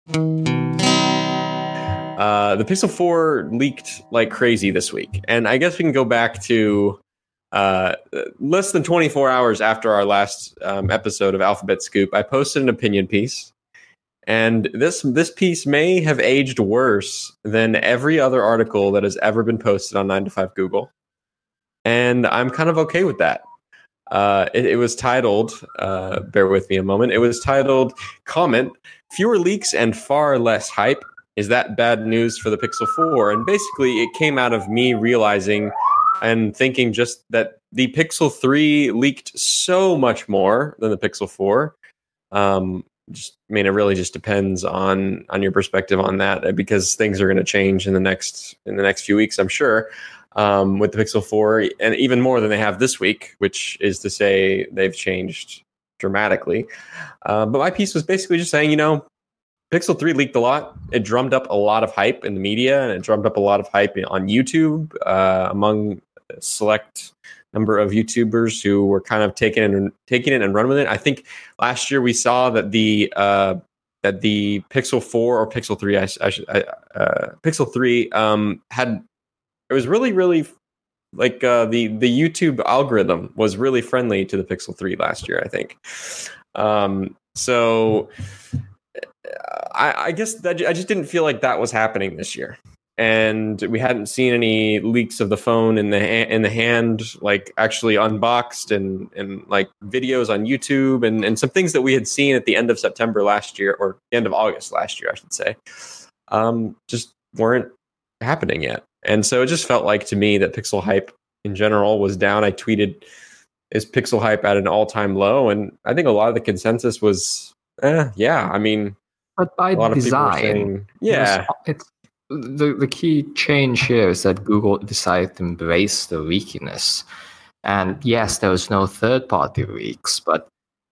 The Pixel 4 leaked like crazy this week, and I guess we can go back to less than 24 hours after our last episode of Alphabet Scoop. I posted an opinion piece, and this piece may have aged worse than every other article that has ever been posted on 9 to 5 Google, and I'm kind of okay with that. It was titled, bear with me a moment, it was titled, Comment, Fewer Leaks and Far Less Hype. Is that bad news for the Pixel 4? And basically, it came out of me realizing and thinking just that the Pixel 3 leaked so much more than the Pixel 4. It really just depends on your perspective on that, because things are going to change in the next few weeks, I'm sure, with the Pixel 4, and even more than they have this week, which is to say they've changed dramatically. But my piece was basically just saying, Pixel 3 leaked a lot. It drummed up a lot of hype in the media, and it drummed up a lot of hype on YouTube among a select number of YouTubers who were kind of taking it and run with it. I think last year we saw that the Pixel 4 or Pixel 3, Pixel 3 had, it was really, really like the YouTube algorithm was really friendly to the Pixel 3 last year, I think. So I guess that I just didn't feel like that was happening this year, and we hadn't seen any leaks of the phone in the hand, like actually unboxed, and like videos on YouTube, and some things that we had seen at the end of September last year, or the end of August last year, I should say, just weren't happening yet. And so it just felt like to me that Pixel hype in general was down. I tweeted, "Is Pixel hype at an all-time low?" And I think a lot of the consensus was, yeah. I mean, but by design, saying, yeah. It's the key change here is that Google decided to embrace the leakiness. And yes, there was no third-party leaks, but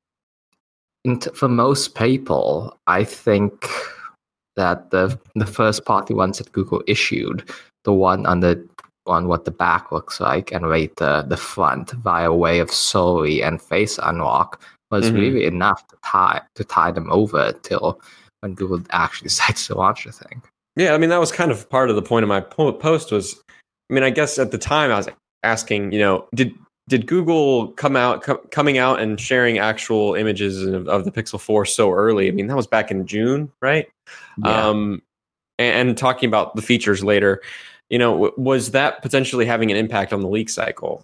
for most people, I think that the first-party ones that Google issued, the one what the back looks like, and later the front via way of Soli and Face Unlock, was really enough to tie them over till when Google actually decides to launch the thing. Yeah, I mean, that was kind of part of the point of my post was, I mean, I guess at the time I was asking, did Google coming out and sharing actual images of the Pixel 4 so early? I mean, that was back in June, right? Yeah. And talking about the features later, was that potentially having an impact on the leak cycle?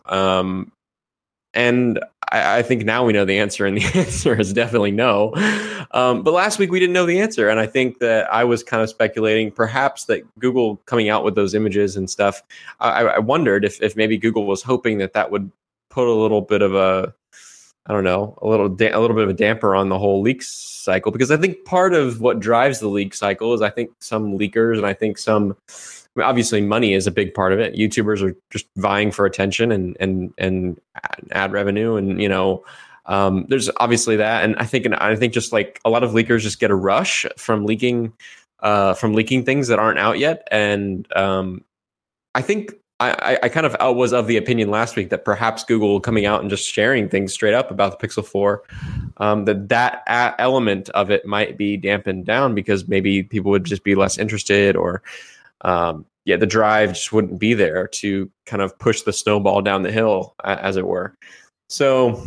And I think now we know the answer, and the answer is definitely no. But last week we didn't know the answer, and I think that I was kind of speculating perhaps that Google coming out with those images and stuff, I wondered if maybe Google was hoping that would put a little bit of a little bit of a damper on the whole leak cycle, because I think part of what drives the leak cycle is I think some leakers, and I think obviously money is a big part of it. YouTubers are just vying for attention and ad revenue, and there's obviously that. And I think just like a lot of leakers just get a rush from leaking things that aren't out yet. And I think I kind of was of the opinion last week that perhaps Google coming out and just sharing things straight up about the Pixel 4, that element of it might be dampened down because maybe people would just be less interested, or the drive just wouldn't be there to kind of push the snowball down the hill, as it were. So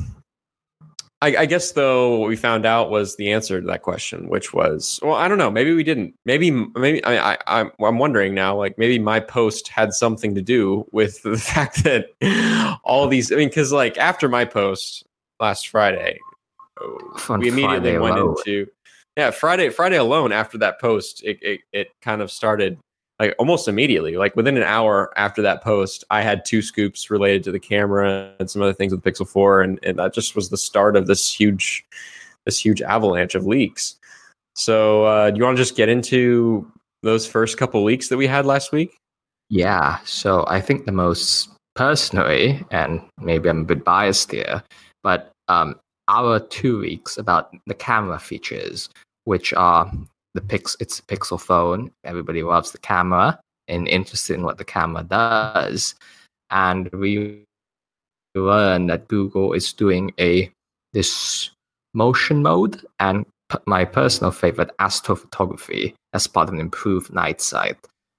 I guess, though, what we found out was the answer to that question, which was, well, I don't know. Maybe we didn't. Maybe I'm wondering now, like maybe my post had something to do with the fact that all these, because like after my post last Friday, we immediately went into, Friday alone. After that post, it kind of started. Like almost immediately, like within an hour after that post, I had 2 scoops related to the camera and some other things with Pixel 4, and that just was the start of this huge avalanche of leaks. So, do you want to just get into those first couple leaks that we had last week? Yeah. So I think the most personally, and maybe I'm a bit biased here, but our 2 leaks about the camera features, which are it's a Pixel phone. Everybody loves the camera and interested in what the camera does. And we learned that Google is doing this motion mode, and my personal favorite, astrophotography, as part of an improved night sight.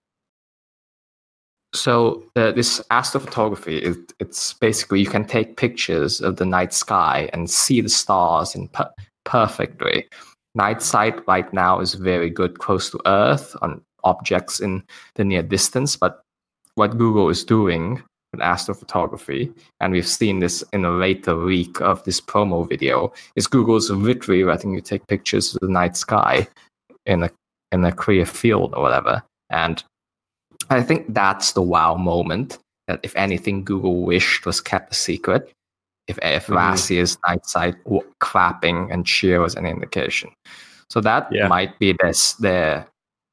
So this astrophotography, it's basically you can take pictures of the night sky and see the stars in perfectly. Night sight right now is very good close to Earth on objects in the near distance, but what Google is doing with astrophotography, and we've seen this in a later week of this promo video, is Google's literally letting you take pictures of the night sky in a clear field or whatever. And I think that's the wow moment that, if anything, Google wished was kept a secret. If last year's night sight clapping and cheer was an indication. So that might be the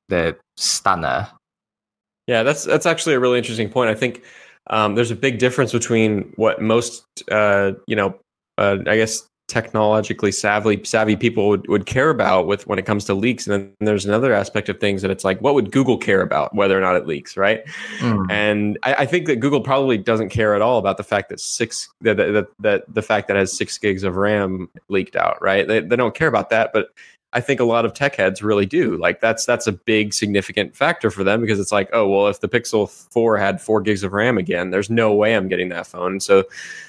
stunner. Yeah, that's actually a really interesting point. I think there's a big difference between what most I guess technologically savvy people would care about when it comes to leaks, and then there's another aspect of things that it's like, what would Google care about whether or not it leaks, right? And I think that Google probably doesn't care at all about the fact that the fact that it has 6 gigs of RAM leaked out, right? They don't care about that, but I think a lot of tech heads really do. Like that's a big significant factor for them, because it's like, oh well, if the Pixel 4 had 4 gigs of RAM again, there's no way I'm getting that phone. So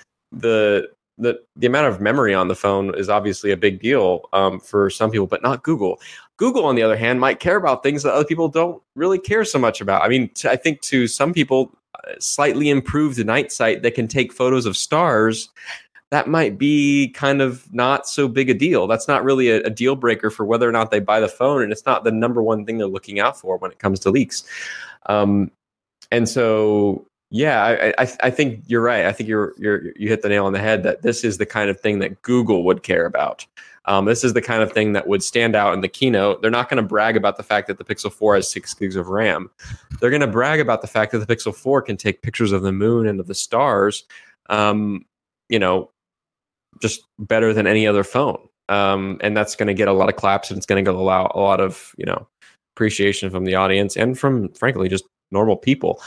the amount of memory on the phone is obviously a big deal for some people, but not Google. Google, on the other hand, might care about things that other people don't really care so much about. I mean, I think to some people, slightly improved night sight that can take photos of stars, that might be kind of not so big a deal. That's not really a deal breaker for whether or not they buy the phone, and it's not the number one thing they're looking out for when it comes to leaks. And so, yeah, I think you're right. I think you hit the nail on the head that this is the kind of thing that Google would care about. This is the kind of thing that would stand out in the keynote. They're not going to brag about the fact that the Pixel 4 has 6 gigs of RAM. They're going to brag about the fact that the Pixel 4 can take pictures of the moon and of the stars, just better than any other phone. And that's going to get a lot of claps, and it's going to allow a lot of, appreciation from the audience and from, frankly, just normal people.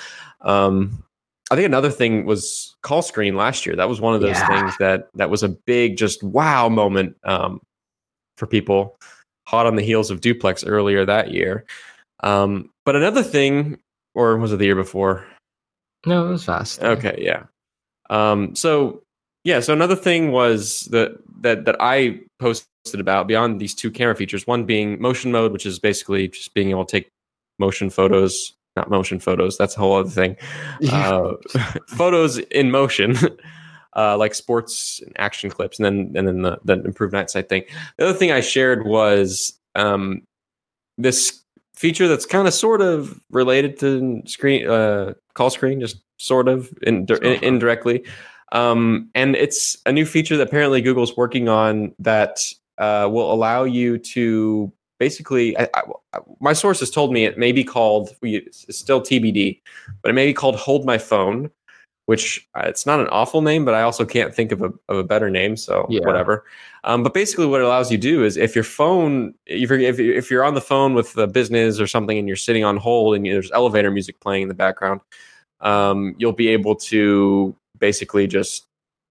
I think another thing was call screen last year. That was one of those things that was a big, just wow moment for people, hot on the heels of Duplex earlier that year. But another thing, or was it the year before? No, it was fast. Okay, yeah. So another thing was that I posted about beyond these 2 camera features, one being motion mode, which is basically just being able to take motion photos. Not motion photos. That's a whole other thing. Photos in motion, like sports and action clips, and then the improved night sight thing. The other thing I shared was this feature that's kind of sort of related to call screen, just sort of indirectly. And it's a new feature that apparently Google's working on that will allow you to basically, my sources told me it may be called, it's still TBD, but it may be called Hold My Phone, which it's not an awful name, but I also can't think of a better name, so whatever. But basically what it allows you to do is if your phone, if you're on the phone with a business or something and you're sitting on hold and there's elevator music playing in the background, you'll be able to basically just,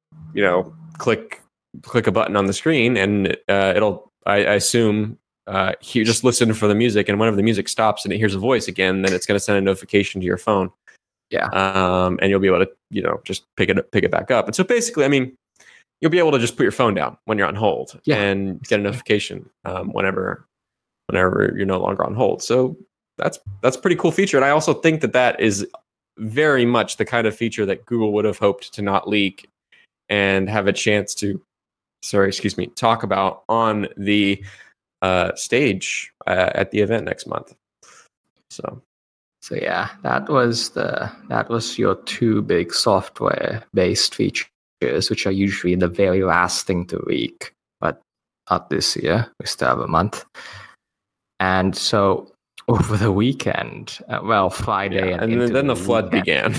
click a button on the screen and it'll, I assume, you just listen for the music, and whenever the music stops and it hears a voice again, then it's going to send a notification to your phone. Yeah. And you'll be able to, just pick it back up. And so basically, I mean, you'll be able to just put your phone down when you're on hold and get a notification whenever you're no longer on hold. So that's a pretty cool feature. And I also think that is very much the kind of feature that Google would have hoped to not leak and have a chance to, talk about on the stage at the event next month. So yeah, that was your 2 big software-based features, which are usually the very last thing to leak, but not this year. We still have a month. And so over the weekend, Friday and then the flood began.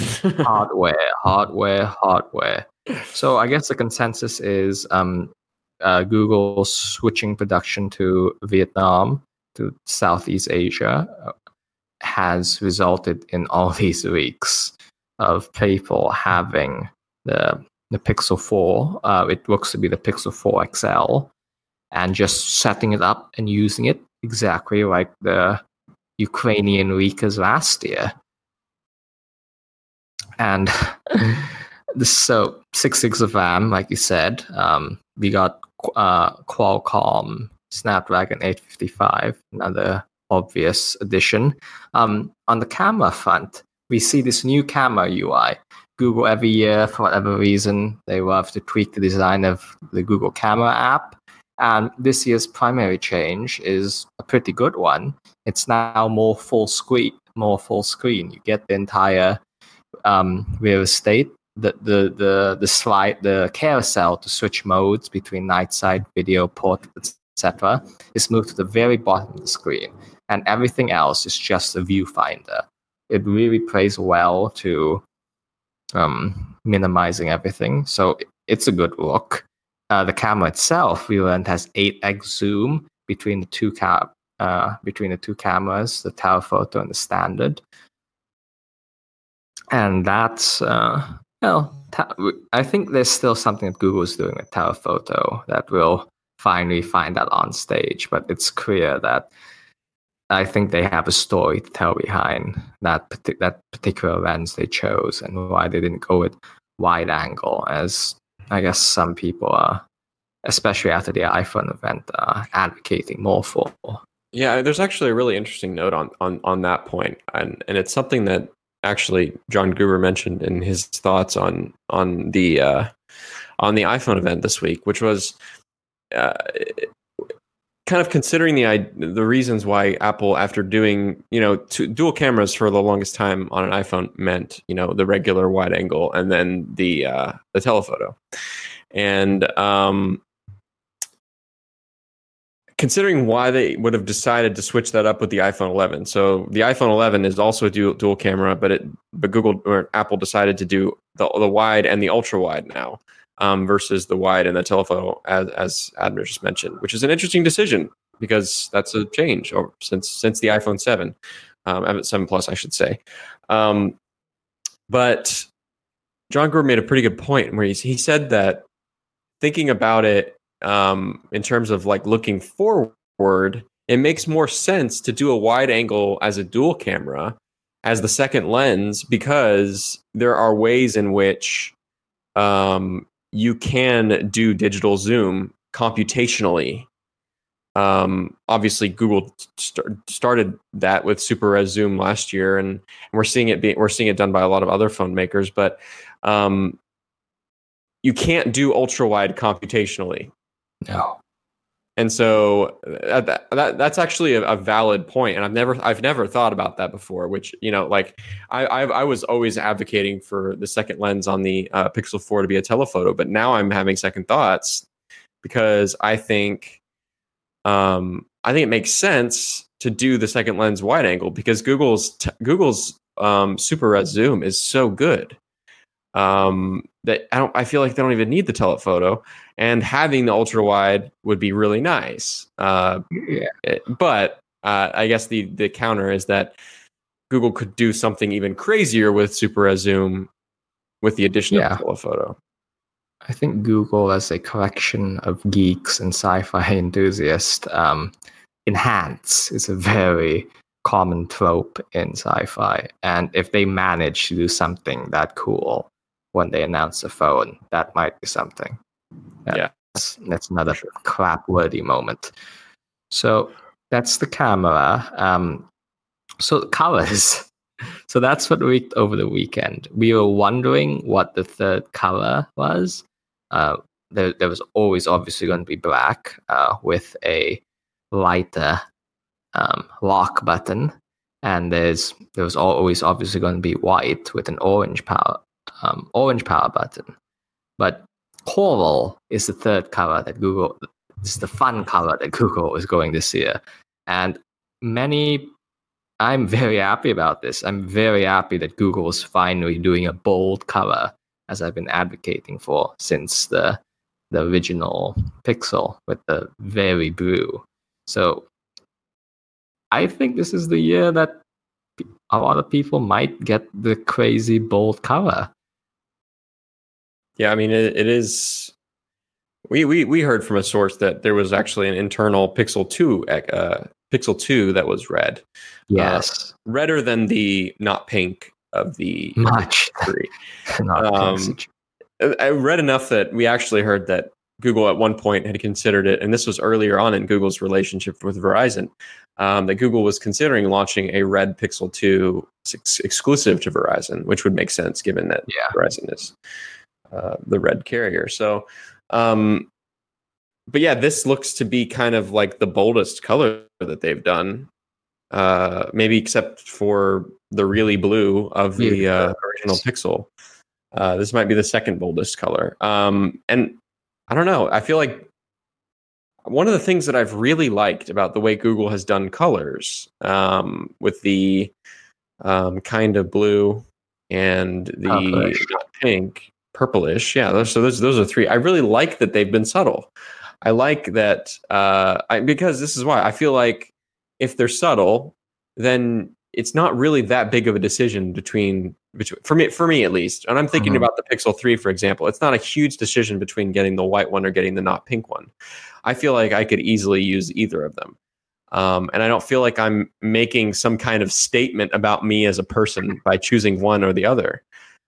hardware. So I guess the consensus is Google switching production to Vietnam, to Southeast Asia, has resulted in all these leaks of people having the Pixel 4. It looks to be the Pixel 4 XL, and just setting it up and using it exactly like the Ukrainian leakers last year. And so 6 gigs of RAM, like you said. We got Qualcomm Snapdragon 855, another obvious addition. On the camera front, we see this new camera UI. Google every year, for whatever reason, they love to tweak the design of the Google Camera app. And this year's primary change is a pretty good one. It's now more full screen. You get the entire real estate, the slide, the carousel to switch modes between night side, video, portrait, etc. is moved to the very bottom of the screen, and everything else is just a viewfinder. It really plays well to minimizing everything, so it's a good look. The camera itself, we learned, has 8x zoom between the two cameras, the telephoto and the standard. And that's, I think there's still something that Google is doing with telephoto that we'll finally find out on stage. But it's clear that I think they have a story to tell behind that particular lens they chose and why they didn't go with wide angle, as I guess some people are, especially after the iPhone event, advocating more for. Yeah, there's actually a really interesting note on that point, and it's something that actually John Gruber mentioned in his thoughts on the iPhone event this week, which was kind of considering the reasons why Apple, after doing dual cameras for the longest time on an iPhone, meant the regular wide angle and then the telephoto, and considering why they would have decided to switch that up with the iPhone 11. So the iPhone 11 is also a dual camera, but Google or Apple decided to do the wide and the ultra wide now, versus the wide and the telephoto, as Admir just mentioned, which is an interesting decision because that's a change since the iPhone 7, 7 Plus, I should say. But John Gruber made a pretty good point where he said that thinking about it, in terms of like looking forward, it makes more sense to do a wide angle as a dual camera as the second lens, because there are ways in which you can do digital zoom computationally. Obviously, Google started that with super res zoom last year, and we're seeing it done by a lot of other phone makers. But you can't do ultra wide computationally. No. And so that's actually a valid point, and I've never thought about that before. Which I was always advocating for the second lens on the Pixel 4 to be a telephoto, but now I'm having second thoughts because I think it makes sense to do the second lens wide angle because Google's super res zoom is so good that I feel like they don't even need the telephoto, and having the ultra wide would be really nice. But I guess the counter is that Google could do something even crazier with super res zoom with the addition of telephoto. I think Google, as a collection of geeks and sci-fi enthusiasts, enhance is a very common trope in sci-fi, and if they manage to do something that cool when they announce a phone, that might be something. That's another clap-worthy moment. So that's the camera. So the colors. So that's what we leaked over the weekend. We were wondering what the third color was. There was always obviously going to be black with a lighter lock button, and there was always obviously going to be white with an orange power button. But coral is the third color that Google. It's the fun color that Google is going this year, and I'm very happy about this. I'm very happy that Google is finally doing a bold color, as I've been advocating for since the original Pixel with the very blue. So I think this is the year that a lot of people might get the crazy bold color. Yeah, I mean, it is. We heard from a source that there was actually an internal Pixel 2 that was red. Yes. Redder than the not pink of the Much. 3. Not pink. I read enough that we actually heard that Google at one point had considered it, and this was earlier on in Google's relationship with Verizon, that Google was considering launching a red Pixel 2 exclusive to Verizon, which would make sense given that Verizon is the red carrier. So, but yeah, this looks to be kind of like the boldest color that they've done, maybe except for the really blue of the original Pixel. This might be the second boldest color. And I don't know. I feel like one of the things that I've really liked about the way Google has done colors, with the kind of blue and the pink, purplish. Yeah, those are 3. I really like that they've been subtle. I like that because this is why I feel like if they're subtle, then it's not really that big of a decision between for me at least. And I'm thinking about the Pixel 3, for example. It's not a huge decision between getting the white one or getting the not pink one. I feel like I could easily use either of them. And I don't feel like I'm making some kind of statement about me as a person by choosing one or the other.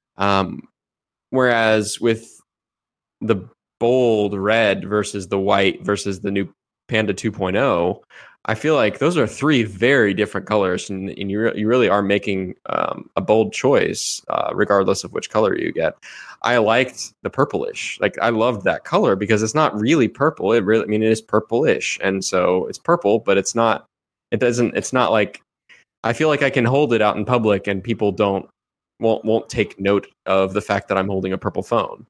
Whereas with the bold red versus the white versus the new Panda 2.0, I feel like those are 3 very different colors, and you really are making a bold choice, regardless of which color you get. I liked the purplish. Like, I loved that color because it's not really purple. It is purplish, and so it's purple, but it's not. It's not like, I feel like I can hold it out in public and people won't take note of the fact that I'm holding a purple phone.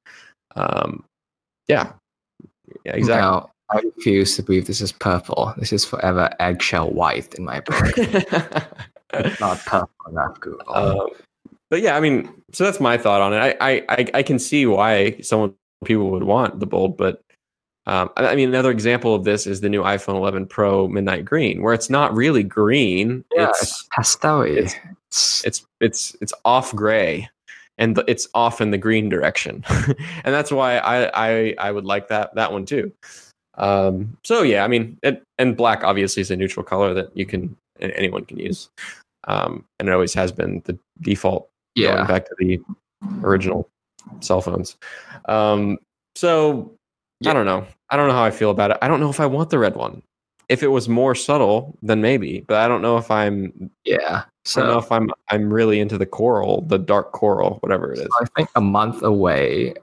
Yeah, exactly. Now, I refuse to believe this is purple. This is forever eggshell white in my book. It's not purple enough, Google. But yeah, I mean, so that's my thought on it. I can see why people would want the bold, but I mean, another example of this is the new iPhone 11 Pro Midnight Green, where it's not really green. Yeah, it's pastel-y. It's off gray, and it's off in the green direction, and that's why I would like that one too. So yeah, I mean, and black obviously is a neutral color that anyone can use, and it always has been the default. Going back to the original cell phones. So I don't know how I feel about it. I don't know if I want the red one. If it was more subtle, then maybe, but I don't know if I'm. Yeah. So I don't know if I'm really into the dark coral, whatever it is. I think a month away.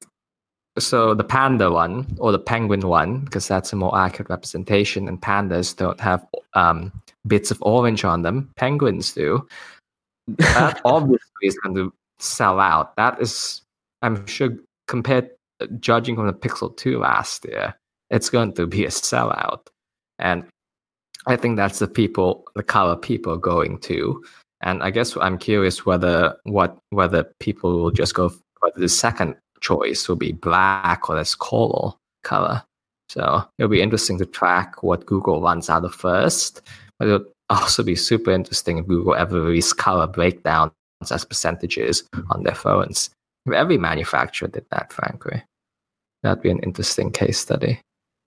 So the panda one or the penguin one, because that's a more accurate representation, and pandas don't have bits of orange on them. Penguins do. That obviously is going to sell out. That is, I'm sure, judging from the Pixel 2 last year, it's going to be a sellout. And I think that's the color people are going to. And I guess I'm curious whether people will just go for the second choice will be black or this coral color. So it'll be interesting to track what Google runs out of first. But it'll also be super interesting if Google ever release color breakdowns as percentages on their phones. If every manufacturer did that, frankly, that'd be an interesting case study.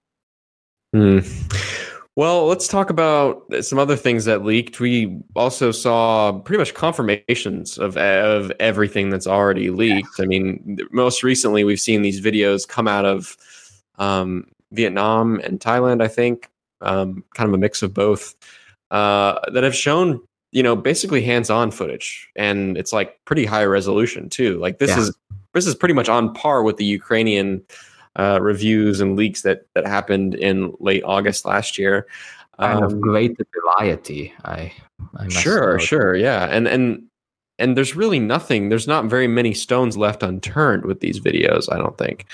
Well, let's talk about some other things that leaked. We also saw pretty much confirmations of everything that's already leaked. I mean, most recently, we've seen these videos come out of Vietnam and Thailand, I think, kind of a mix of both, that have shown, basically hands-on footage, and it's like pretty high resolution too. Like this is pretty much on par with the Ukrainian reviews and leaks that happened in late August last year. Kind of great variety. I sure, yeah, and there's really nothing. There's not very many stones left unturned with these videos, I don't think.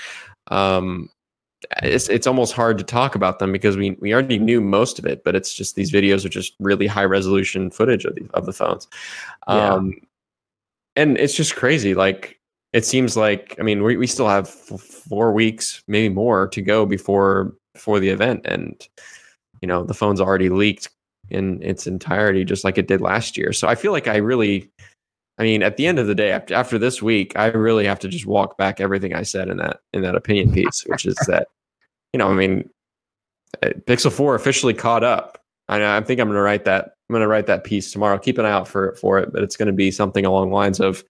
It's almost hard to talk about them because we already knew most of it, but it's just these videos are just really high resolution footage of the phones, and it's just crazy. Like, it seems like, I mean, we still have 4 weeks, maybe more, to go before the event, and the phone's already leaked in its entirety, just like it did last year. So I feel like I really I mean, at the end of the day, after this week, I really have to just walk back everything I said in that opinion piece, which is that, I mean, Pixel 4 officially caught up. I think I'm going to write that. I'm going to write that piece tomorrow. Keep an eye out for it, but it's going to be something along the lines of,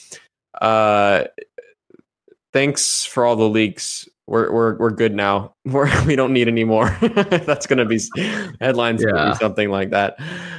thanks for all the leaks. We're good now. We don't need any more. That's going to be headlines. Going to be something like that.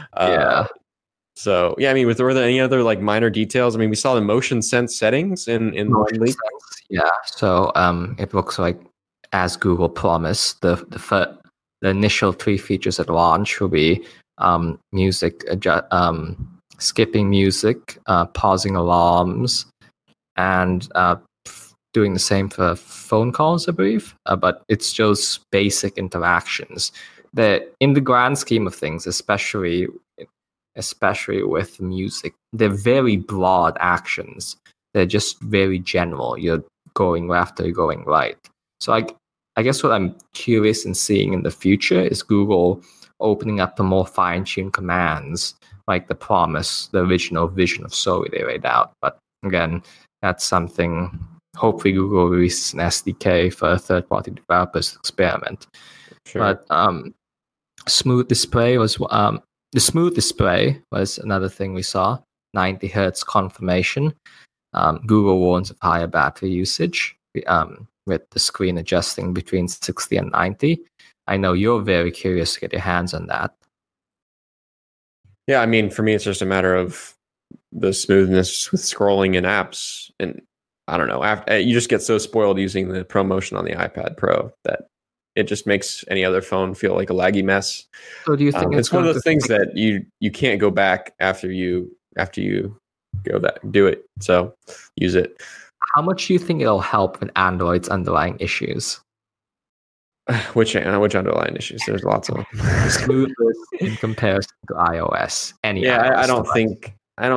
So I mean, were there any other like minor details? I mean, we saw the motion sense settings in one leak. Yeah. So it looks like, as Google promised, the initial 3 features at launch will be music, skipping music, pausing alarms, and doing the same for phone calls, I believe. But it's just basic interactions that, in the grand scheme of things, especially with music, they're very broad actions. They're just very general. You're going left or you're going right. So I guess what I'm curious in seeing in the future is Google opening up the more fine-tuned commands, like the promise, the original vision of Soli they laid out. But again, that's something. Hopefully, Google releases an SDK for third-party developers to experiment. Sure. But smooth display was the smooth display was another thing we saw. 90 hertz confirmation. Google warns of higher battery usage, with the screen adjusting between 60 and 90. I know you're very curious to get your hands on that. Yeah, I mean, for me, it's just a matter of the smoothness with scrolling in apps. And I don't know, you just get so spoiled using the ProMotion on the iPad Pro that it just makes any other phone feel like a laggy mess. So do you think it's one of those things that you can't go back after you do it? So use it. How much do you think it'll help with Android's underlying issues? Which underlying issues? There's lots of them. Smoothness in comparison to iOS. I don't think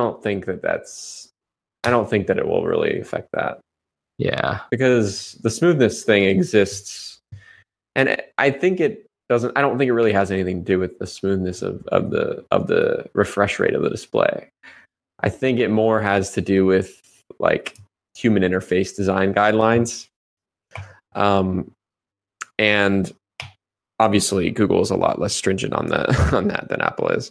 that it will really affect that. Yeah, because the smoothness thing exists, and I think it doesn't. I don't think it really has anything to do with the smoothness of the refresh rate of the display. I think it more has to do with like human interface design guidelines. And obviously Google is a lot less stringent on that than Apple is.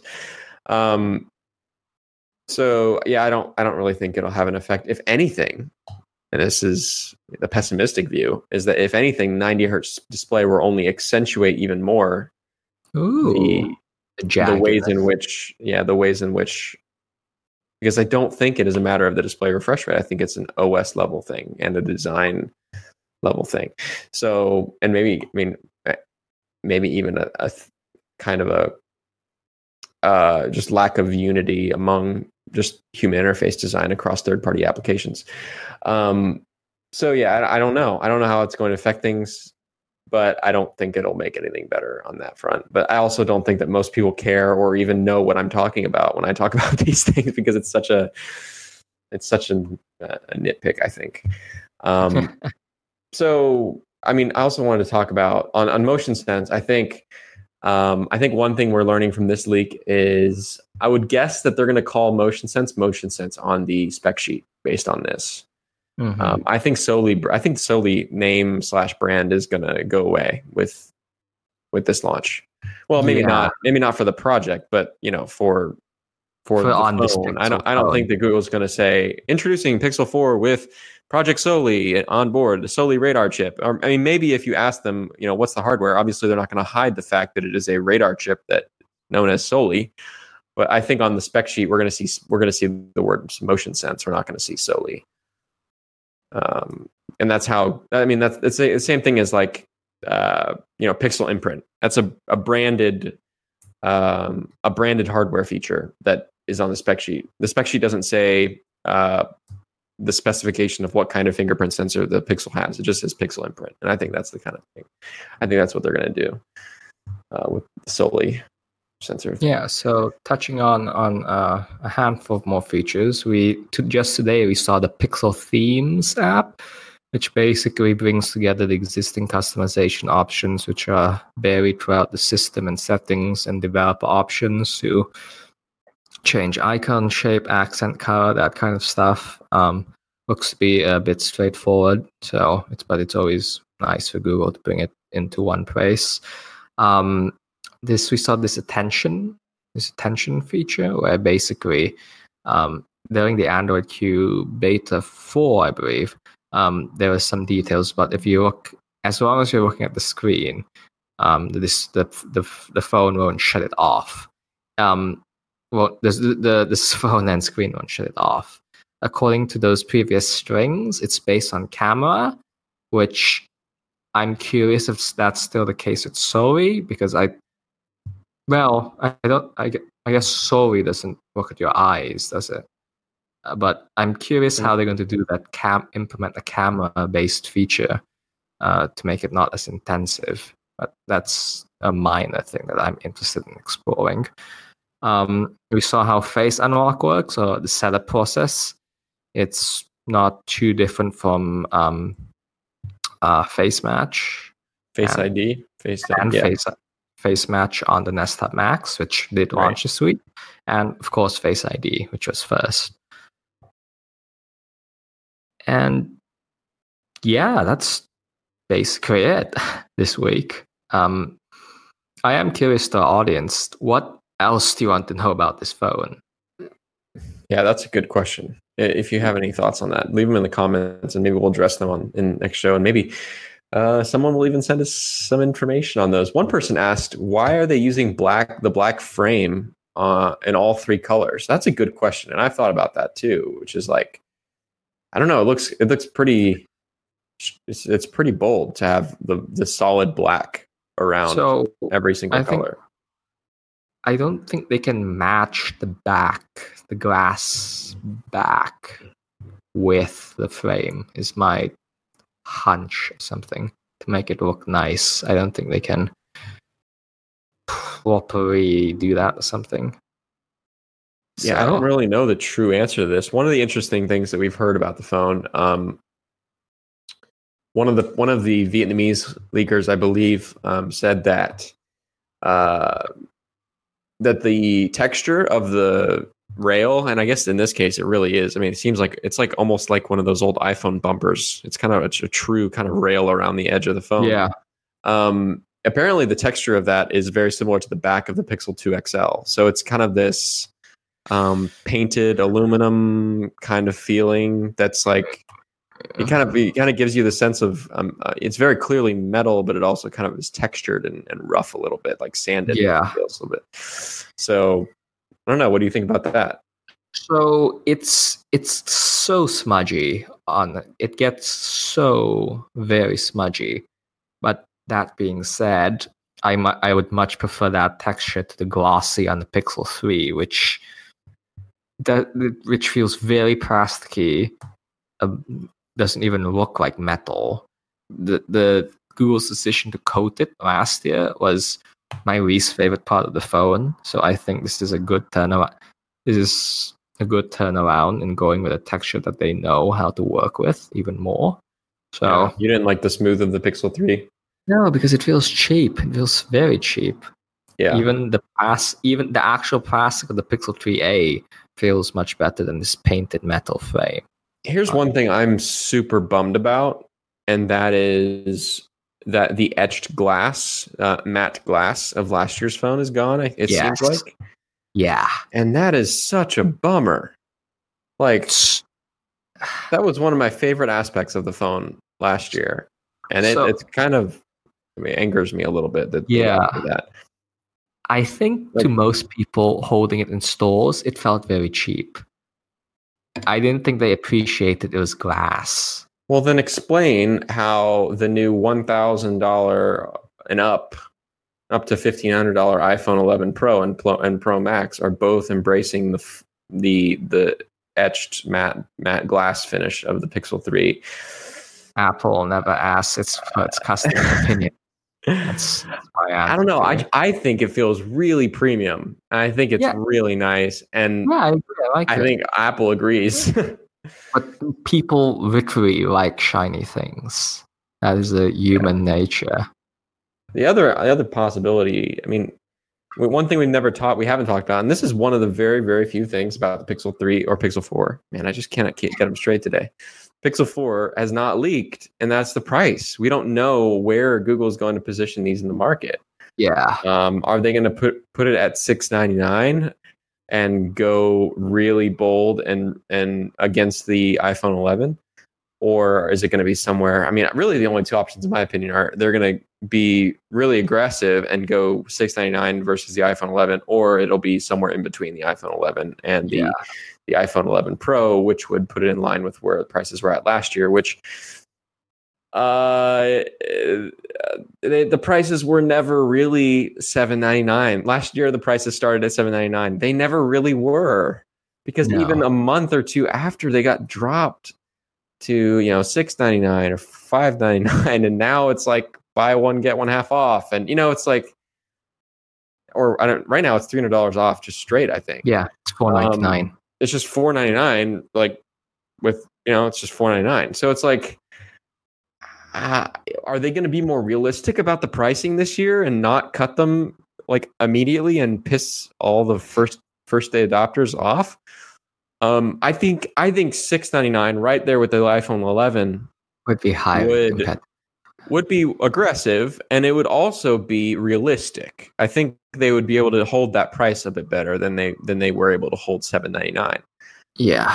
So yeah, I don't really think it'll have an effect. If anything, and this is the pessimistic view, is that if anything, 90 hertz display will only accentuate even more the ways in which, because I don't think it is a matter of the display refresh rate. I think it's an OS level thing and a design level thing. So, and maybe even a kind of a just lack of unity among just human interface design across third-party applications. So yeah, I don't know. I don't know how it's going to affect things, but I don't think it'll make anything better on that front. But I also don't think that most people care or even know what I'm talking about when I talk about these things, because it's such a nitpick, I think. So, I mean, I also wanted to talk about on Motion Sense. I think one thing we're learning from this leak is I would guess that they're going to call Motion Sense on the spec sheet based on this. Mm-hmm. I think Soli name / brand is going to go away with this launch. Well, maybe not for the project, but for the phone. I don't think that Google's going to say introducing Pixel 4 with Project Soli on board, the Soli radar chip. Or, I mean, maybe if you ask them, what's the hardware? Obviously, they're not going to hide the fact that it is a radar chip that known as Soli. But I think on the spec sheet, we're going to see the word Motion Sense. We're not going to see Soli. And that's how. I mean, it's the same thing as like Pixel Imprint. That's a branded hardware feature that is on the spec sheet. The spec sheet doesn't say the specification of what kind of fingerprint sensor the Pixel has. It just says Pixel Imprint, and I think that's the kind of thing. I think that's what they're going to do with the Soli sensor. Yeah. So touching on a handful of more features, just today we saw the Pixel Themes app, which basically brings together the existing customization options, which are buried throughout the system and settings and developer options to change icon shape, accent color, that kind of stuff. Looks to be a bit straightforward. But it's always nice for Google to bring it into one place. We saw this attention feature where basically during the Android Q beta 4, I believe, there were some details. But if you look, as long as you're looking at the screen, the phone won't shut it off. This phone and screen won't shut it off. According to those previous strings, it's based on camera, which I'm curious if that's still the case with Sori, because I guess Sori doesn't look at your eyes, does it? But I'm curious how they're going to do that. Implement a camera-based feature to make it not as intensive. But that's a minor thing that I'm interested in exploring. We saw how face unlock works, or the setup process. It's not too different from Face Match, Face ID, Face Match on the Nest Hub Max, which did launch this week, and of course Face ID, which was first. And yeah, that's basically it this week. I am curious to our audience, what else do you want to know about this phone? Yeah, that's a good question. If you have any thoughts on that, leave them in the comments, and maybe we'll address them in next show. And maybe someone will even send us some information on those. One person asked, why are they using the black frame in all three colors? That's a good question, and I've thought about that too. Which is like, I don't know. It looks pretty. It's pretty bold to have the solid black around every single color. I don't think they can match the glass back with the frame, is my hunch or something, to make it look nice. I don't think they can properly do that or something. Yeah, I don't really know the true answer to this. One of the interesting things that we've heard about the phone, one of the Vietnamese leakers, I believe, said that that the texture of the rail, and I guess in this case it really is. I mean, it seems like it's like almost like one of those old iPhone bumpers. It's kind of a true kind of rail around the edge of the phone. Yeah. Apparently, the texture of that is very similar to the back of the Pixel 2 XL. So it's kind of this painted aluminum kind of feeling that's like. It kind of gives you the sense of it's very clearly metal, but it also kind of is textured and rough a little bit, like sanded. Yeah, a little bit. So I don't know. What do you think about that? So it's so smudgy it gets so very smudgy. But that being said, I would much prefer that texture to the glossy on the Pixel 3, which feels very plasticky. Doesn't even look like metal. The Google's decision to coat it last year was my least favorite part of the phone. So I think this is a good turnaround. This is a good turnaround in going with a texture that they know how to work with even more. So yeah, you didn't like the smooth of the Pixel 3? No, because it feels cheap. It feels very cheap. Yeah. Even the actual plastic of the Pixel 3a feels much better than this painted metal frame. Here's one thing I'm super bummed about, and that is that the etched glass, matte glass of last year's phone is gone. It seems like. Yeah. And that is such a bummer. Like, that was one of my favorite aspects of the phone last year. And it's kind of, angers me a little bit that. I think to most people holding it in stores, it felt very cheap. I didn't think they appreciated it was glass. Well, then explain how the new $1,000 and up to $1,500 iPhone 11 Pro and Pro Max are both embracing the etched matte glass finish of the Pixel 3. Apple never asks its customer opinion. That's my answer. I don't know. I think it feels really premium. I think it's really nice, and I agree. I think Apple agrees. But people literally like shiny things. That is a human nature. The other possibility, one thing we haven't talked about, and this is one of the very, very few things about the Pixel 3 or Pixel 4. Man, I just cannot get them straight today. Pixel 4 has not leaked, and that's the price. We don't know where Google is going to position these in the market. Yeah. Are they going to put it at $699 and go really bold and against the iPhone 11? Or is it going to be somewhere? I mean, really, the only two options, in my opinion, are they're going to be really aggressive and go $699 versus the iPhone 11, or it'll be somewhere in between the iPhone 11 and the iPhone 11 Pro, which would put it in line with where the prices were at last year. Which the prices were never really $799. Last year, the prices started at $799. They never really were, because even a month or two after, they got dropped to $699 or $599, and now it's like buy one get one half off, and it's like, or right now it's $300 off just straight. I think it's $499. It's just $499, like with it's just $499. So it's like, are they going to be more realistic about the pricing this year and not cut them like immediately and piss all the first day adopters off? I think $699 right there with the iPhone 11 would be higher. Would be aggressive, and it would also be realistic. I think they would be able to hold that price a bit better than they were able to hold $799. Yeah.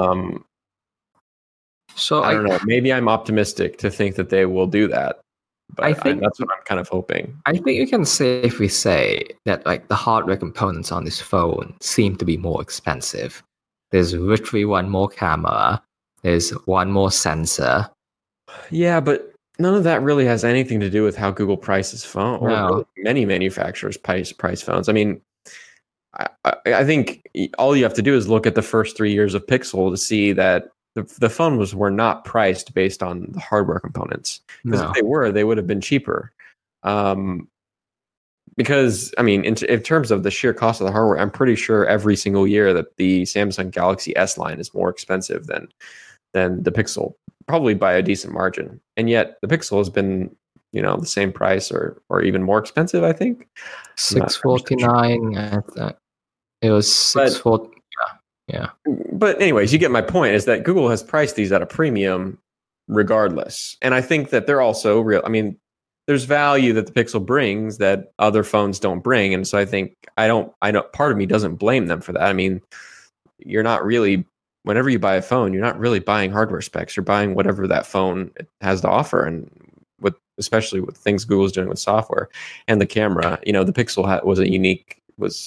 So I don't know. Maybe I'm optimistic to think that they will do that, but I think that's what I'm kind of hoping. I think you can safely say that like the hardware components on this phone seem to be more expensive. There's literally one more camera. There's one more sensor. Yeah, but none of that really has anything to do with how Google prices phones. Or really many manufacturers price phones. I mean, I think all you have to do is look at the first 3 years of Pixel to see that the phones were not priced based on the hardware components. Because if they were, they would have been cheaper. Because, I mean, in terms of the sheer cost of the hardware, I'm pretty sure every single year that the Samsung Galaxy S line is more expensive than the Pixel, probably by a decent margin. And yet the Pixel has been, the same price or even more expensive, I think. $649. It was $640. Yeah. But anyways, you get my point, is that Google has priced these at a premium regardless. And I think that they're also real. I mean, there's value that the Pixel brings that other phones don't bring. And so I think I know part of me doesn't blame them for that. I mean, you're not really, whenever you buy a phone, you're not really buying hardware specs. You're buying whatever that phone has to offer. And especially with things Google's doing with software and the camera, the Pixel was a unique,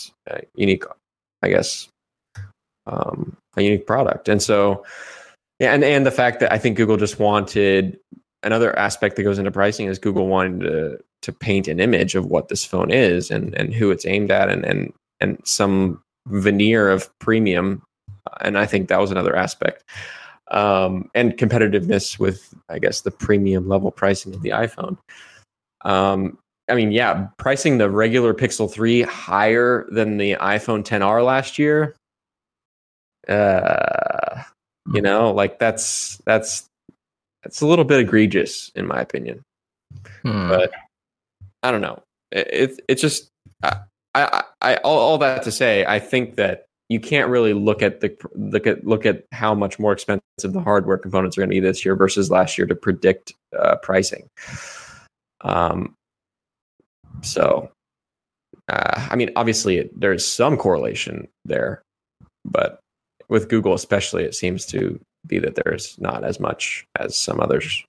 I guess, a unique product. And so, and the fact that I think Google just wanted, another aspect that goes into pricing is Google wanted to paint an image of what this phone is and who it's aimed at and some veneer of premium. And I think that was another aspect. And competitiveness with, I guess, the premium level pricing of the iPhone. I mean, pricing the regular Pixel 3 higher than the iPhone XR last year, like that's a little bit egregious in my opinion. But I don't know. It's just all that to say, I think that you can't really look at how much more expensive the hardware components are going to be this year versus last year to predict pricing. So, I mean, obviously there's some correlation there, but with Google especially, it seems to be that there's not as much as some others.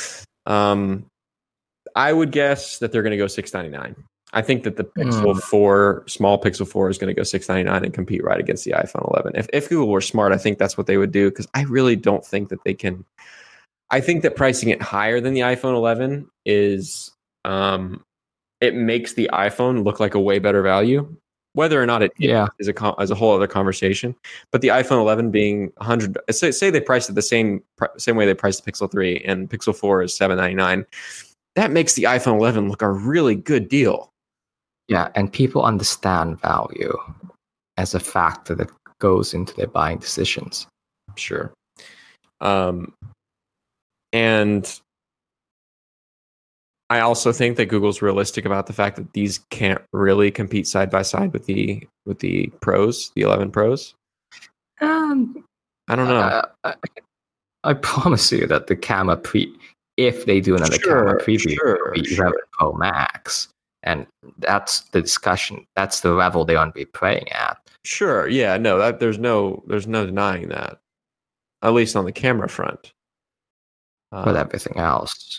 I would guess that they're going to go $699. I think that the Pixel 4, small Pixel 4, is going to go $699 and compete right against the iPhone 11. If Google were smart, I think that's what they would do, because I really don't think that they can. I think that pricing it higher than the iPhone 11 is, it makes the iPhone look like a way better value. Whether or not it is a whole other conversation. But the iPhone 11 being $100, say they priced it the same way they priced the Pixel 3, and Pixel 4 is $799. That makes the iPhone 11 look a really good deal. Yeah, and people understand value as a factor that goes into their buying decisions. Sure. And I also think that Google's realistic about the fact that these can't really compete side by side with the Pros, the 11 Pros. Um, I don't know. I promise you that the camera if they do another camera preview, it'll be 11 Pro Max, and that's the discussion. That's the level they want to be playing at. Sure. Yeah. No. There's no denying that. At least on the camera front. But everything else.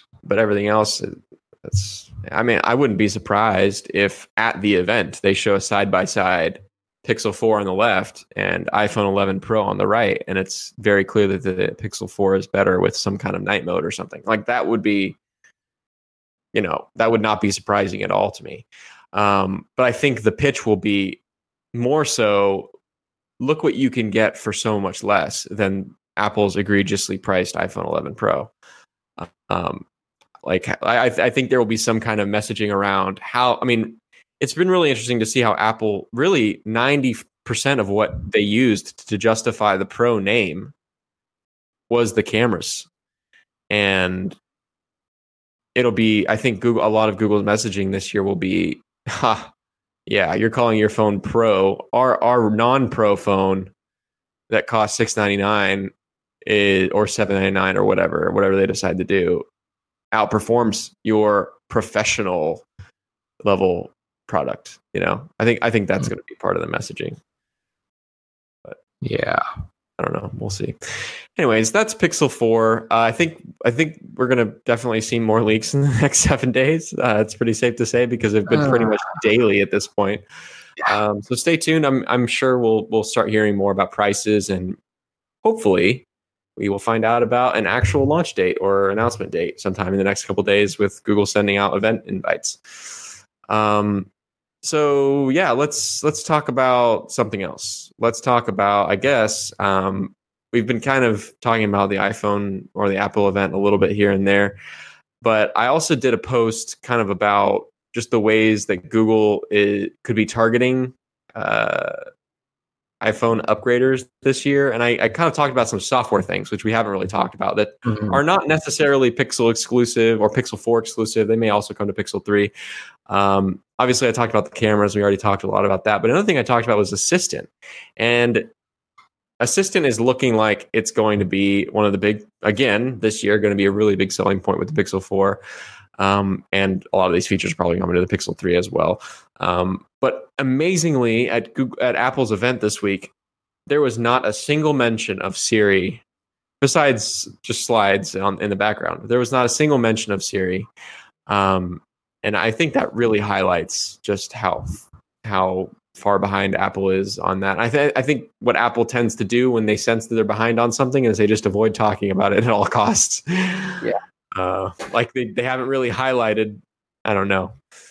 I mean, I wouldn't be surprised if at the event they show a side-by-side Pixel 4 on the left and iPhone 11 Pro on the right, and it's very clear that the Pixel 4 is better with some kind of night mode or something. Like that would be, that would not be surprising at all to me. But I think the pitch will be more so, look what you can get for so much less than Apple's egregiously priced iPhone 11 Pro. I think there will be some kind of messaging around how, I mean, it's been really interesting to see how Apple really 90% of what they used to justify the Pro name was the cameras. And it'll be, I think a lot of Google's messaging this year will be, yeah, you're calling your phone Pro. Our non-Pro phone that costs $699 or $799 or whatever they decide to do, outperforms your professional level product. I think that's going to be part of the messaging. But yeah, I don't know. We'll see. Anyways, that's Pixel 4. I think we're going to definitely see more leaks in the next 7 days. It's pretty safe to say because they've been pretty much daily at this point. So stay tuned. I'm sure we'll start hearing more about prices, and hopefully we will find out about an actual launch date or announcement date sometime in the next couple of days with Google sending out event invites. So yeah, let's talk about something else. Let's talk about, I guess, we've been kind of talking about the iPhone or the Apple event a little bit here and there, but I also did a post kind of about just the ways that Google could be targeting iPhone upgraders this year. And I kind of talked about some software things, which we haven't really talked about, that are not necessarily Pixel exclusive or Pixel 4 exclusive. They may also come to Pixel 3. Obviously, I talked about the cameras. We already talked a lot about that. But another thing I talked about was Assistant. And Assistant is looking like it's going to be one of the big, again, this year, going to be a really big selling point with the Pixel 4. And a lot of these features are probably coming to the Pixel 3 as well. But amazingly, at Apple's event this week, there was not a single mention of Siri, besides just slides in the background. There was not a single mention of Siri. And I think that really highlights just how far behind Apple is on that. I think what Apple tends to do when they sense that they're behind on something is they just avoid talking about it at all costs. Yeah. Like they haven't really highlighted. I don't know.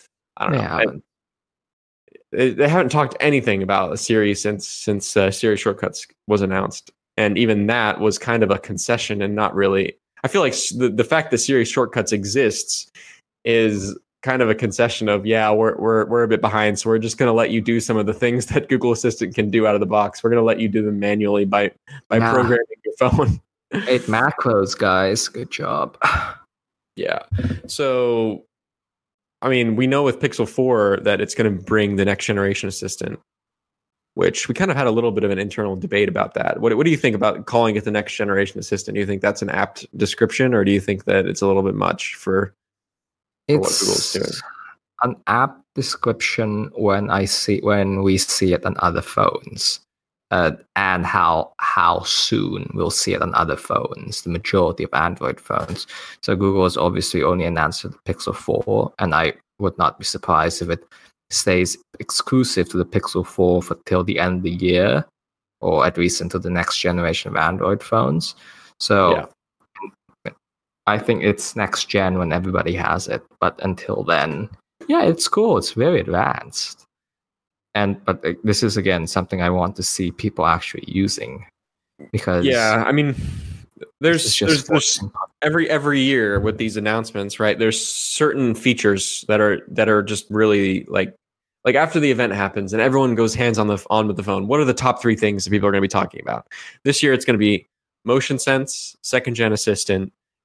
They haven't talked anything about Siri since Siri Shortcuts was announced, and even that was kind of a concession and not really. I feel like the fact that Siri Shortcuts exists is kind of a concession of, yeah, we're a bit behind, so we're just going to let you do some of the things that Google Assistant can do out of the box. We're going to let you do them manually by programming your phone. 8 macros, guys. Good job. Yeah. So, I mean, we know with Pixel 4 that it's going to bring the next generation assistant, which we kind of had a little bit of an internal debate about that. What do you think about calling it the next generation assistant? Do you think that's an apt description, or do you think that it's a little bit much for what Google's doing? An apt description when we see it on other phones, and how soon we'll see it on other phones, the majority of Android phones. So Google has obviously only announced the Pixel 4, and I would not be surprised if it stays exclusive to the Pixel 4 till the end of the year, or at least until the next generation of Android phones. So I think it's next gen when everybody has it. But until then, yeah, it's cool. It's very advanced. But this is, again, something I want to see people actually using, because I mean, there's every year with these announcements, right? There's certain features that are just really like after the event happens and everyone goes hands on with the phone. What are the top 3 things that people are going to be talking about this year? It's going to be motion sense, second gen assistant,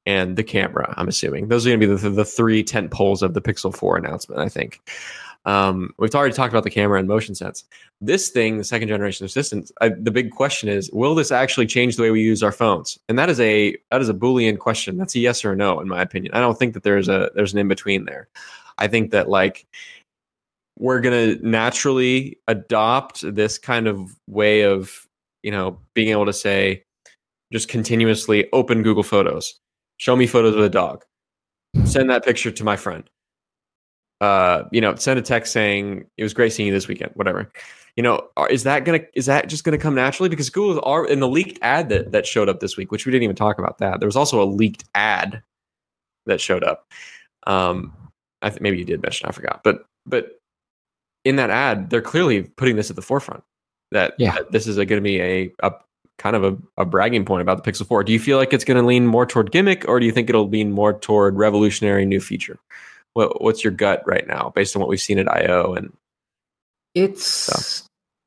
and the camera. I'm assuming those are going to be the three tent poles of the Pixel 4 announcement, I think. We've already talked about the camera and motion sense. This thing, the second generation assistant, the big question is, will this actually change the way we use our phones? And that is a Boolean question. That's a yes or no, in my opinion. I don't think that there's an in between there. I think that like we're gonna naturally adopt this kind of way of, you know, being able to say, just continuously open Google Photos, show me photos of a dog, send that picture to my friend. You know, send a text saying it was great seeing you this weekend, whatever. You know, is that just gonna come naturally? Because Google are in the leaked ad that showed up this week, which we didn't even talk about that. There was also a leaked ad that showed up. I think maybe you did mention, I forgot, but in that ad, they're clearly putting this at the forefront. That this is going to be a kind of a bragging point about the Pixel 4. Do you feel like it's going to lean more toward gimmick, or do you think it'll lean more toward revolutionary new feature? What's your gut right now, based on what we've seen at I/O and it's?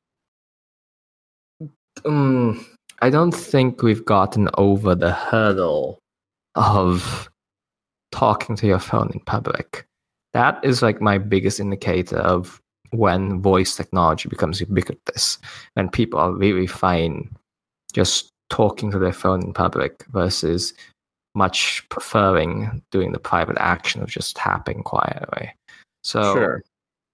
I don't think we've gotten over the hurdle of talking to your phone in public. That is like my biggest indicator of when voice technology becomes ubiquitous, when people are really fine just talking to their phone in public versus much preferring doing the private action of just tapping quietly. So sure.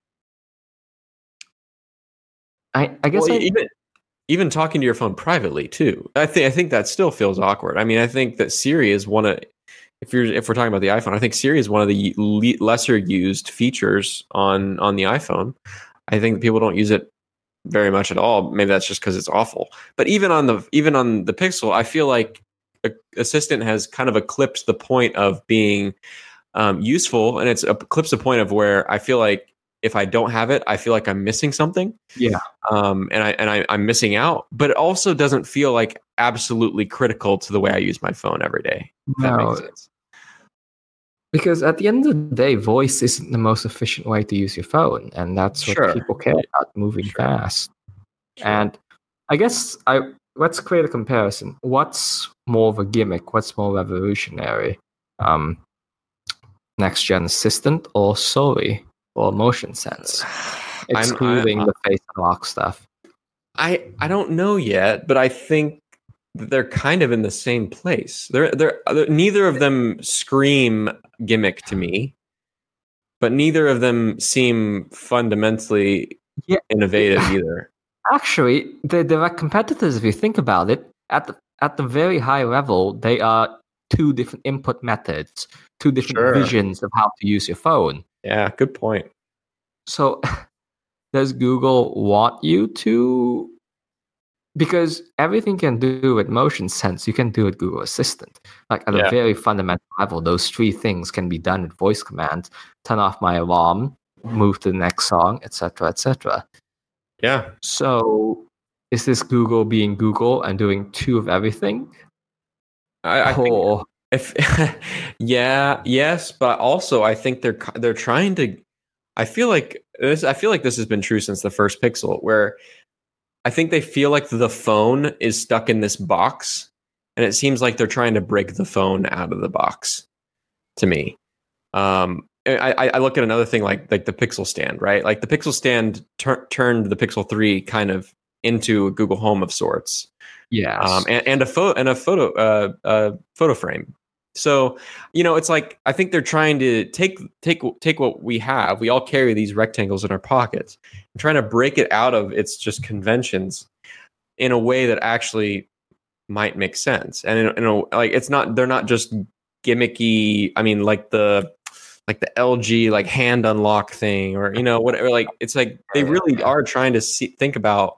I guess even talking to your phone privately too. I think that still feels awkward. I mean, I think that Siri is one of, if we're talking about the iPhone, I think Siri is one of the lesser used features on the iPhone. I think people don't use it very much at all. Maybe that's just because it's awful. But even on the Pixel, I feel like Assistant has kind of eclipsed the point of being useful, and it's eclipsed the point of where I feel like if I don't have it, I feel like I'm missing something. Yeah. And I'm missing out. But it also doesn't feel like absolutely critical to the way I use my phone every day. If that makes sense. Because at the end of the day, voice isn't the most efficient way to use your phone, and that's what people care about, moving fast. And I guess let's create a comparison. What's more of a gimmick? What's more revolutionary? Next Gen Assistant or Siri or Motion Sense, excluding the face unlock stuff? I don't know yet, but I think they're kind of in the same place. They're neither of them scream gimmick to me, but neither of them seem fundamentally innovative either. Actually, they're direct competitors if you think about it. At the very high level, they are two different input methods, two different visions of how to use your phone. Yeah, good point. So does Google want you to? Because everything you can do with Motion Sense, you can do with Google Assistant. Like at a very fundamental level, those three things can be done with voice command. Turn off my alarm, move to the next song, etc., etc. Yeah. So is this Google being Google and doing two of everything? I think yes, but also I think they're trying to. I feel like this has been true since the first Pixel, where I think they feel like the phone is stuck in this box, and it seems like they're trying to break the phone out of the box. To me, I look at another thing like the Pixel Stand, right? Like the Pixel Stand turned the Pixel 3 kind of into a Google Home of sorts. Yes. And a photo frame. So, you know, it's like I think they're trying to take what we have. We all carry these rectangles in our pockets, and trying to break it out of its just conventions in a way that actually might make sense. And like it's not, they're not just gimmicky. I mean, like the LG like hand unlock thing, or you know, whatever. Like it's like they really are trying to think about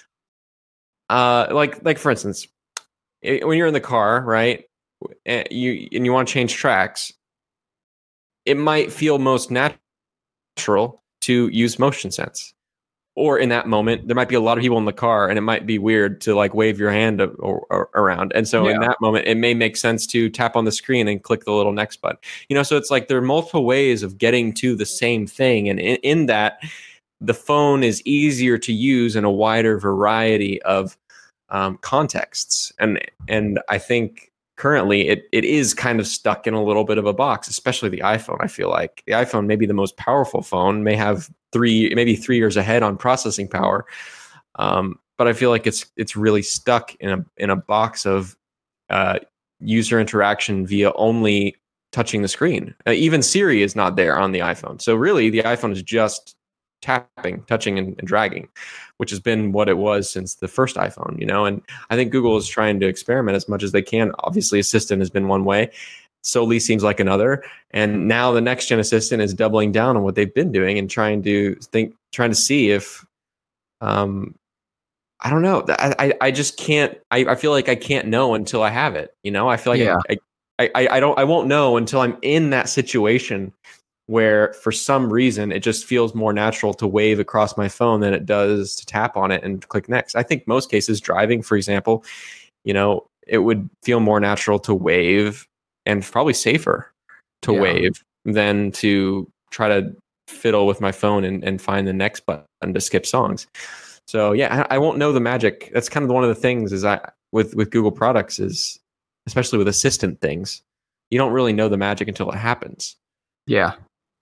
like for instance, when you're in the car, right? And you want to change tracks, it might feel most natural to use Motion Sense. Or in that moment, there might be a lot of people in the car, and it might be weird to like wave your hand around. And so in that moment, it may make sense to tap on the screen and click the little next button. You know, so it's like there are multiple ways of getting to the same thing, and in that, the phone is easier to use in a wider variety of contexts. And I think currently it is kind of stuck in a little bit of a box, especially the iPhone. I feel like the iPhone may be the most powerful phone, may have maybe 3 years ahead on processing power. But I feel like it's really stuck in a box of user interaction via only touching the screen. Even Siri is not there on the iPhone. So really, the iPhone is just tapping, touching, and dragging, which has been what it was since the first iPhone, And I think Google is trying to experiment as much as they can. Obviously, Assistant has been one way. Soli seems like another. And now the next gen Assistant is doubling down on what they've been doing and trying to see if, I don't know. I just can't. I feel like I can't know until I have it. I feel like I won't know until I'm in that situation where, for some reason, it just feels more natural to wave across my phone than it does to tap on it and click next. I think most cases, driving, for example, it would feel more natural to wave and probably safer to wave than to try to fiddle with my phone and find the next button to skip songs. So yeah, I won't know the magic. That's kind of one of the things with Google products is, especially with Assistant things, you don't really know the magic until it happens. Yeah.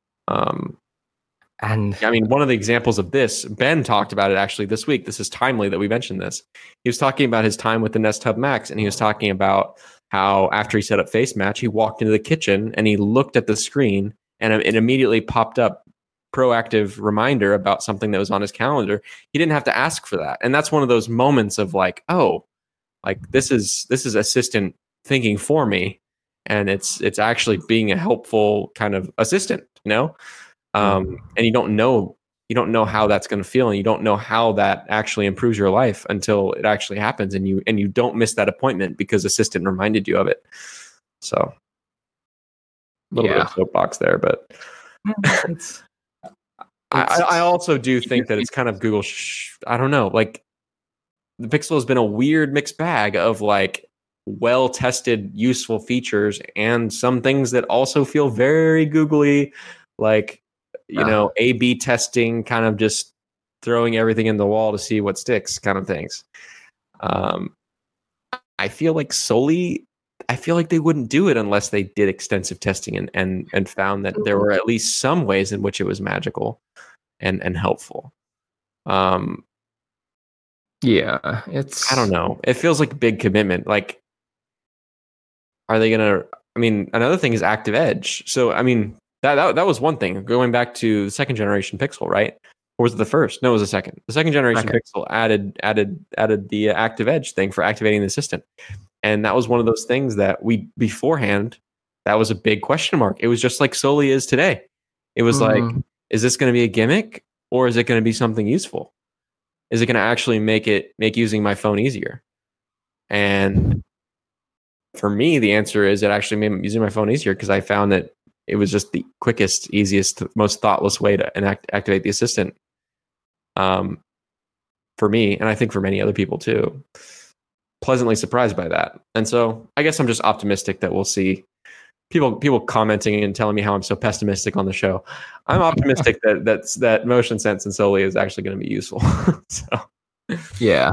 And I mean, one of the examples of this, Ben talked about it actually this week. This is timely that we mentioned this. He was talking about his time with the Nest Hub Max, and he was talking about how after he set up Face Match, he walked into the kitchen and he looked at the screen, and it immediately popped up proactive reminder about something that was on his calendar. He didn't have to ask for that, and that's one of those moments of like, oh, like this is Assistant thinking for me, and it's actually being a helpful kind of assistant, and you don't know how that's going to feel, and you don't know how that actually improves your life until it actually happens, and you don't miss that appointment because Assistant reminded you of it. So a little bit of soapbox there, but I also do think that it's kind of Google. I don't know, like the Pixel has been a weird mixed bag of like well-tested, useful features and some things that also feel very googly, like A/B testing, kind of just throwing everything in the wall to see what sticks, kind of things. I feel like Soli. I feel like they wouldn't do it unless they did extensive testing and found that there were at least some ways in which it was magical and helpful. Yeah, it's. I don't know. It feels like a big commitment. Like, are they gonna? I mean, another thing is Active Edge. So, I mean, that was one thing. Going back to the second generation Pixel, right? Or was it the first? No, it was the second. The second generation Pixel added the Active Edge thing for activating the Assistant, and that was one of those things that we beforehand. That was a big question mark. It was just like Soli is today. It was like, is this going to be a gimmick or is it going to be something useful? Is it going to actually make using my phone easier? And for me, the answer is it actually made using my phone easier because I found that it was just the quickest, easiest, most thoughtless way to activate the Assistant. For me, and I think for many other people too. Pleasantly surprised by that. And so I guess I'm just optimistic that we'll see people commenting and telling me how I'm so pessimistic on the show. I'm optimistic that motion sense and Soli is actually going to be useful. So yeah,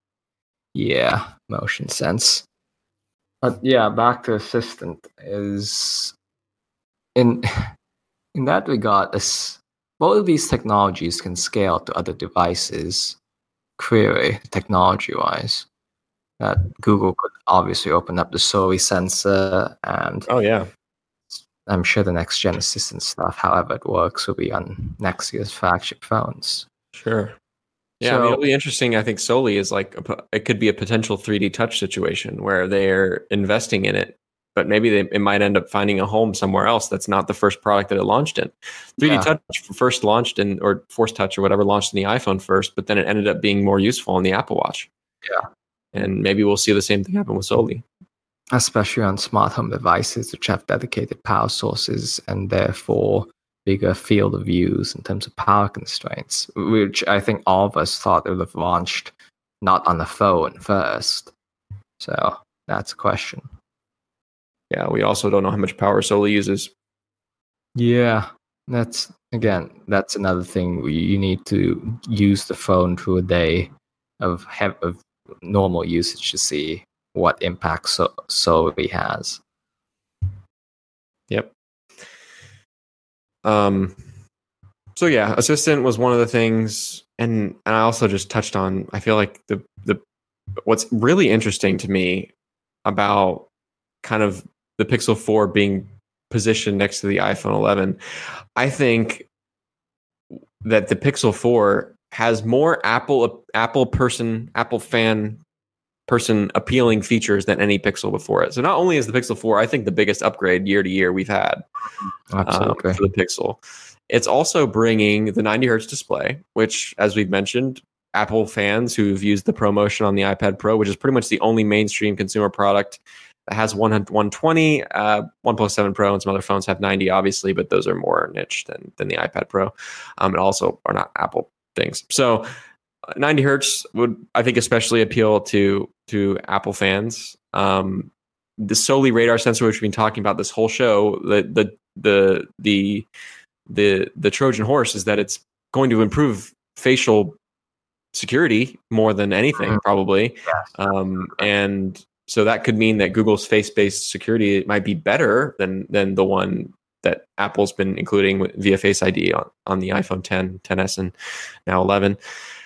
motion sense. But yeah, back to Assistant is in that regard, as both of these technologies can scale to other devices, clearly technology-wise. That Google could obviously open up the Soli sensor, and I'm sure the next gen Assistant stuff, however it works, will be on next year's flagship phones. Sure. Yeah, so, I mean, it'll be interesting. I think Soli is like it could be a potential 3D touch situation where they're investing in it, but maybe it might end up finding a home somewhere else that's not the first product that it launched in. 3D touch first launched or Force Touch or whatever launched in the iPhone first, but then it ended up being more useful on the Apple Watch. Yeah. And maybe we'll see the same thing happen with Soli. Especially on smart home devices, which have dedicated power sources and therefore bigger field of use in terms of power constraints, which I think all of us thought it would have launched not on the phone first. So that's a question. Yeah, we also don't know how much power Soli uses. Yeah, that's another thing. You need to use the phone through a day of normal usage to see what impact Soli has. Yep. So yeah, Assistant was one of the things, and I also just touched on. I feel like the what's really interesting to me about kind of the Pixel 4 being positioned next to the iPhone 11, I think that the Pixel 4 has more Apple fan person appealing features than any Pixel before it. So not only is the Pixel 4, I think, the biggest upgrade year to year we've had for the Pixel, it's also bringing the 90 hertz display, which, as we've mentioned, Apple fans who've used the ProMotion on the iPad Pro, which is pretty much the only mainstream consumer product that has 120, OnePlus 7 Pro and some other phones have 90, obviously, but those are more niche than the iPad Pro, and also are not Apple things. So 90 hertz would, I think, especially appeal to Apple fans. The Soli radar sensor, which we've been talking about this whole show, the Trojan horse is that it's going to improve facial security more than anything, probably. Yes. And so that could mean that Google's face-based security might be better than the one that Apple's been including via Face ID on the iPhone 10, 10s, and now 11.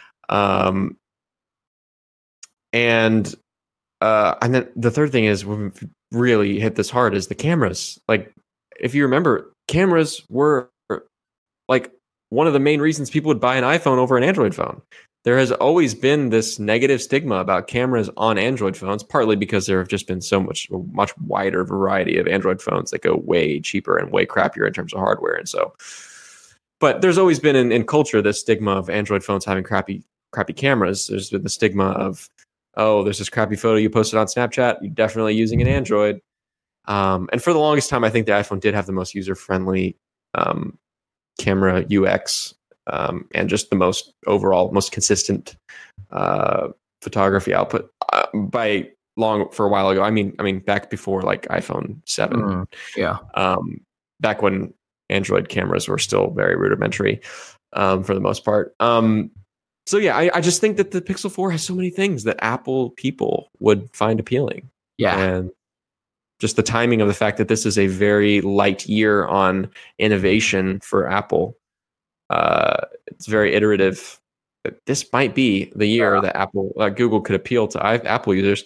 And then the third thing is, we've really hit this hard, is the cameras. Like, if you remember, cameras were like one of the main reasons people would buy an iPhone over an Android phone. There has always been this negative stigma about cameras on Android phones, partly because there have just been much wider variety of Android phones that go way cheaper and way crappier in terms of hardware. And so, but there's always been in culture this stigma of Android phones having crappy cameras. There's been the stigma of, oh, there's this crappy photo you posted on Snapchat, you're definitely using an Android. And for the longest time, I think the iPhone did have the most user-friendly camera UX, and just the most consistent photography output for a while ago. I mean back before like iPhone 7. Back when Android cameras were still very rudimentary, for the most part. So yeah, I just think that the Pixel 4 has so many things that Apple people would find appealing. Yeah. And just the timing of the fact that this is a very light year on innovation for Apple. It's very iterative. This might be the year that Google could appeal to Apple users,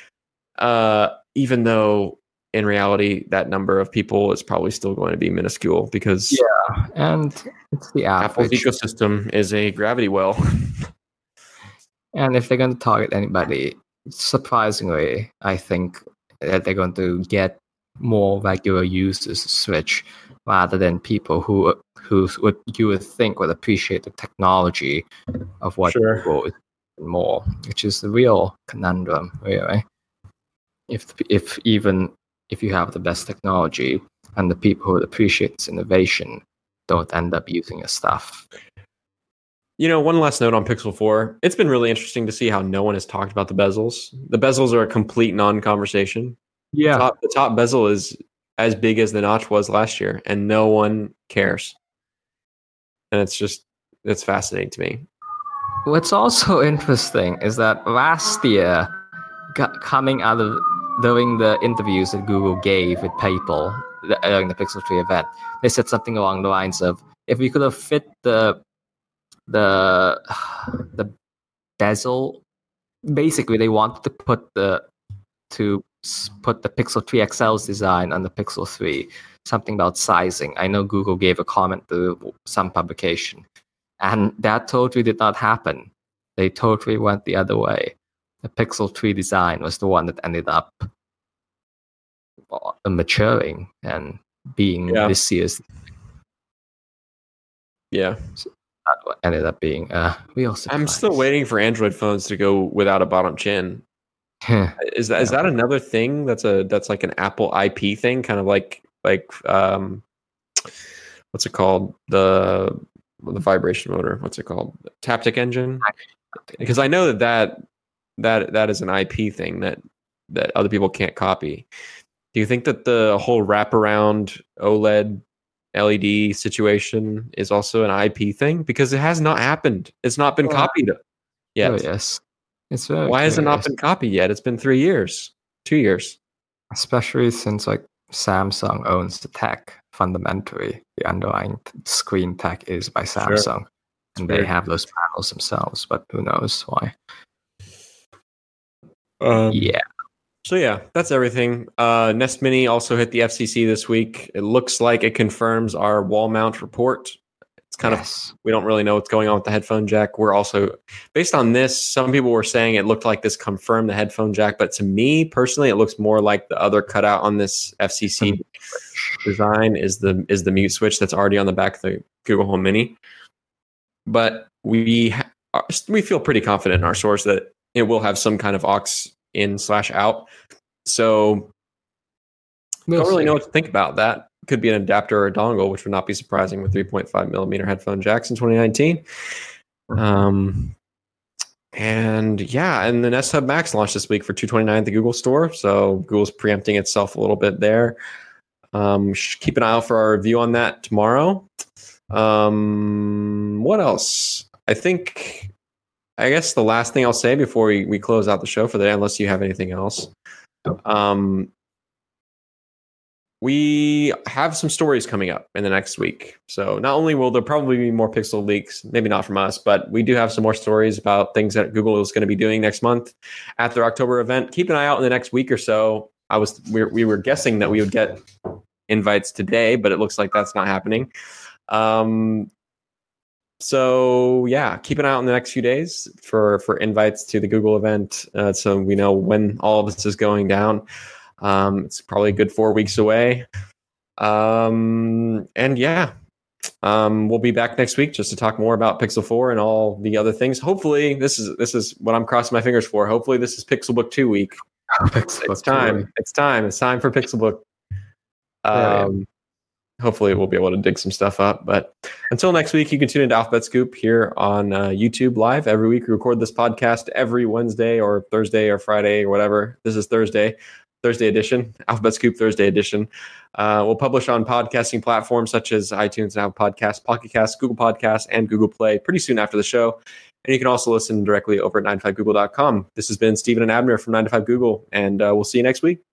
even though in reality that number of people is probably still going to be minuscule, because and it's the Apple's average. ecosystem is a gravity well. And if they're going to target anybody, surprisingly, I think that they're going to get more regular users to switch, rather than people who you would think would appreciate the technology of what Google is more, which is the real conundrum, really. If you have the best technology and the people who would appreciate this innovation don't end up using your stuff. One last note on Pixel 4. It's been really interesting to see how no one has talked about the bezels. The bezels are a complete non-conversation. Yeah. The top bezel is as big as the notch was last year, and no one cares. And it's fascinating to me. What's also interesting is that last year, coming out of during the interviews that Google gave with people during the Pixel 3 event, they said something along the lines of, if we could have fit the bezel, basically they wanted to put the Pixel 3 XL's design on the Pixel 3. Something about sizing. I know Google gave a comment to some publication, and that totally did not happen. They totally went the other way. The Pixel 3 design was the one that ended up maturing and being this year's. Yeah. So that ended up being a real surprise. I'm still waiting for Android phones to go without a bottom chin. Is that another thing that's like an Apple IP thing, kind of like what's it called, the vibration motor, what's it called, Taptic Engine? Because I know that is an IP thing that other people can't copy. Do you think that the whole wraparound OLED LED situation is also an IP thing? Because it has not happened. It's not been copied yet. Oh, yes. It's very Why has it not curious. been copied yet? It's been 3 years, 2 years. Especially since like Samsung owns the tech. Fundamentally, the underlying screen tech is by Samsung, and they weird. have those panels themselves. But who knows why? Yeah. So yeah, that's everything. Nest Mini also hit the FCC this week. It looks like it confirms our wall mount report. It's kind of, we don't really know what's going on with the headphone jack. We're also, based on this, some people were saying it looked like this confirmed the headphone jack, but to me personally, it looks more like the other cutout on this FCC design is the mute switch that's already on the back of the Google Home Mini. But we feel pretty confident in our source that it will have some kind of aux in/out. So don't really know what to think about that. Could be an adapter or a dongle, which would not be surprising with 3.5 millimeter headphone jacks in 2019. And the Nest Hub Max launched this week for $229 at the Google Store. So Google's preempting itself a little bit there. Keep an eye out for our review on that tomorrow. What else? I guess the last thing I'll say before we close out the show for the day, unless you have anything else. We have some stories coming up in the next week. So not only will there probably be more Pixel leaks, maybe not from us, but we do have some more stories about things that Google is going to be doing next month at their October event. Keep an eye out in the next week or so. We were guessing that we would get invites today, but it looks like that's not happening. So yeah, keep an eye out in the next few days for invites to the Google event, so we know when all of this is going down. It's probably a good 4 weeks away. We'll be back next week just to talk more about Pixel 4 and all the other things. Hopefully, this is what I'm crossing my fingers for. Hopefully, this is Pixelbook 2 week. It's time. It's time for Pixelbook. Hopefully, we'll be able to dig some stuff up. But until next week, you can tune into Alphabet Scoop here on YouTube live. Every week, we record this podcast every Wednesday or Thursday or Friday or whatever. This is Thursday edition, Alphabet Scoop Thursday edition. We'll publish on podcasting platforms such as iTunes and Apple Podcasts, Pocket Casts, Google Podcasts, and Google Play pretty soon after the show. And you can also listen directly over at 9to5google.com. This has been Stephen and Abner from 9to5Google, and we'll see you next week.